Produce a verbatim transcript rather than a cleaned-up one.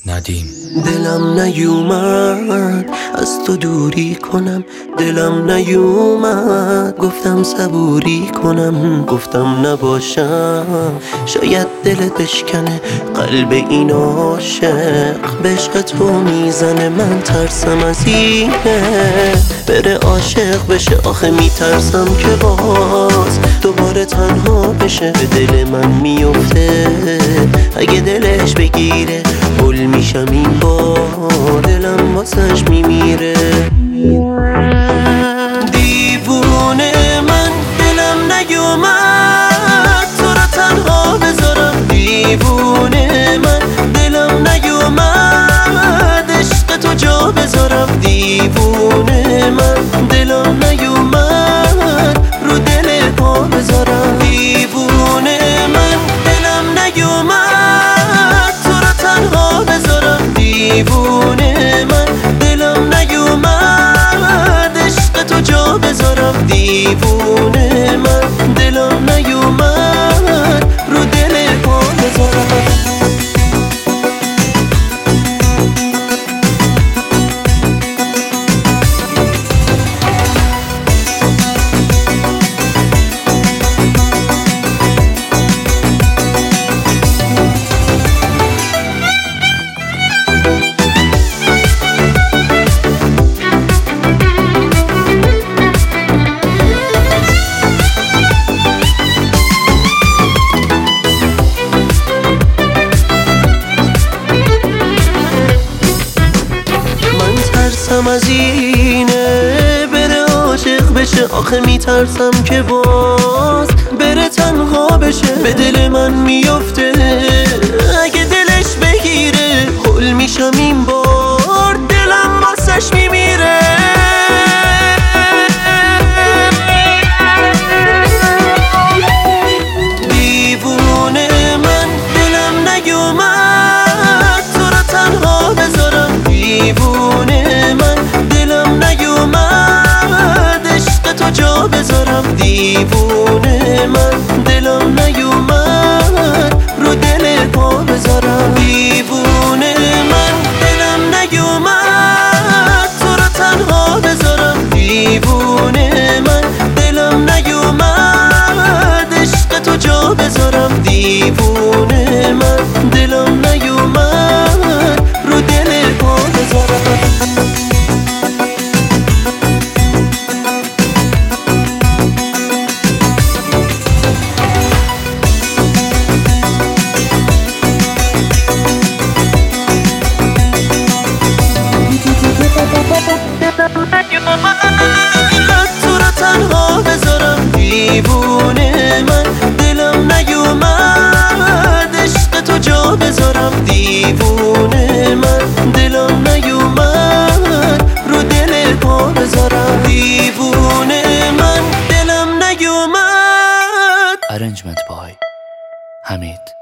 ندیم. دلم نیومد از تو دوری کنم، دلم نیومد گفتم صبوری کنم، گفتم نباشم شاید دلت بشکنه قلب این عاشق به عشق تو میزنه. من ترسم از اینه بره عاشق بشه، آخه میترسم که باز دوباره تنها بشه. به دل من میفته اگه دلش بگیره، گل میشم این بار دلم واسش میمیره. دیوونه من دلم نیومد تو رو تنها بذارم، دیوونه من دلم نیومد عشق تو جا بذارم، دیوونه من دلم نیومد رو دل پا بذارم، دیوونه من دلم نیومد تو رو تنها بذارم، دیوونه من دلم نیومد عشق تو جا بذارم، دیوونه من دلم نیومد رو دل پا بذارم. ترسم از اینه بره عاشق بشه، آخه میترسم که باز بره تنها بشه. به دل من میفته اگه دلش بگیره، هول میشم این بار دلم واسش میمیره. دیوونه من دلم نیومد تو رو تنها بذارم، دیوونه من دلم نیومد عشق تو جا بذارم، دیوونه من دلم نیومد رو دل پا بذارم، دیوونه من دلم نیومد تو رو تنها بذارم، دیوونه من دلم نیومد عشق تو جا بذارم، دیوونه من دلم نیومد رو دل پا بذارم. تو رو تنها بذارم، دیوونه من دلم نیومد عشق تو جا بذارم، دیوونه من دلم نیومد رو دل پا بذارم، دیوونه من دلم نیومد. Arrangement by حمید.